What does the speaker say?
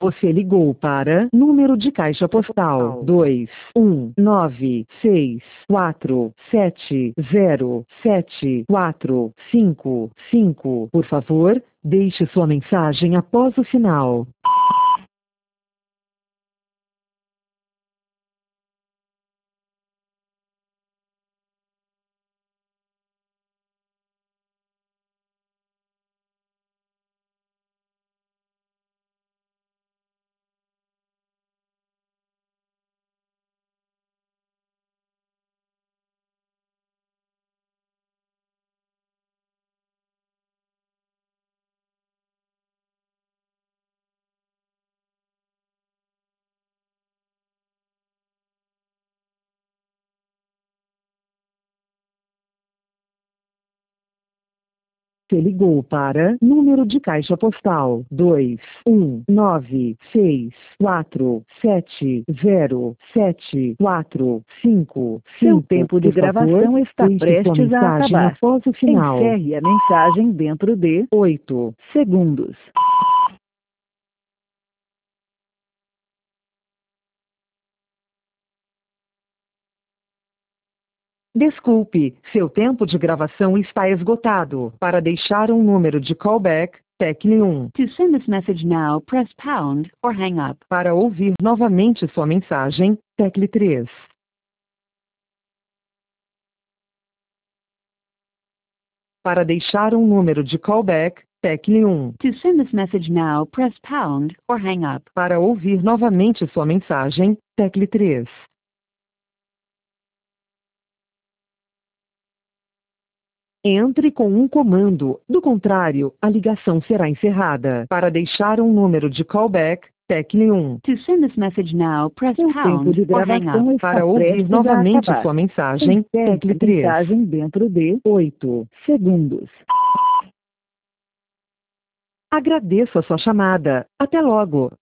Você ligou para número de caixa postal 21964707455. Por favor, deixe sua mensagem após o sinal. Você ligou para número de caixa postal 21964707455. Seu tempo de Por favor, gravação está deixe sua prestes a mensagem acabar. após o sinal. Encerre a mensagem dentro de 8 segundos. Desculpe, seu tempo de gravação está esgotado. Para deixar um número de callback, tecle 1. To send this message now, press pound or hang up. Para ouvir novamente sua mensagem, tecle 3. Para deixar um número de callback, tecle 1. To send this message now, press pound or hang up. Para ouvir novamente sua mensagem, tecle 3. Entre com um comando, do contrário, a ligação será encerrada. Para deixar um número de callback, tecle 1. To send this message now, press Seu tempo pound de or hang gravação up. está Para ouvir prestes a novamente acabar. sua mensagem, Encerre tecle a 3. mensagem dentro de 8 segundos. Agradeço a sua chamada. Até logo.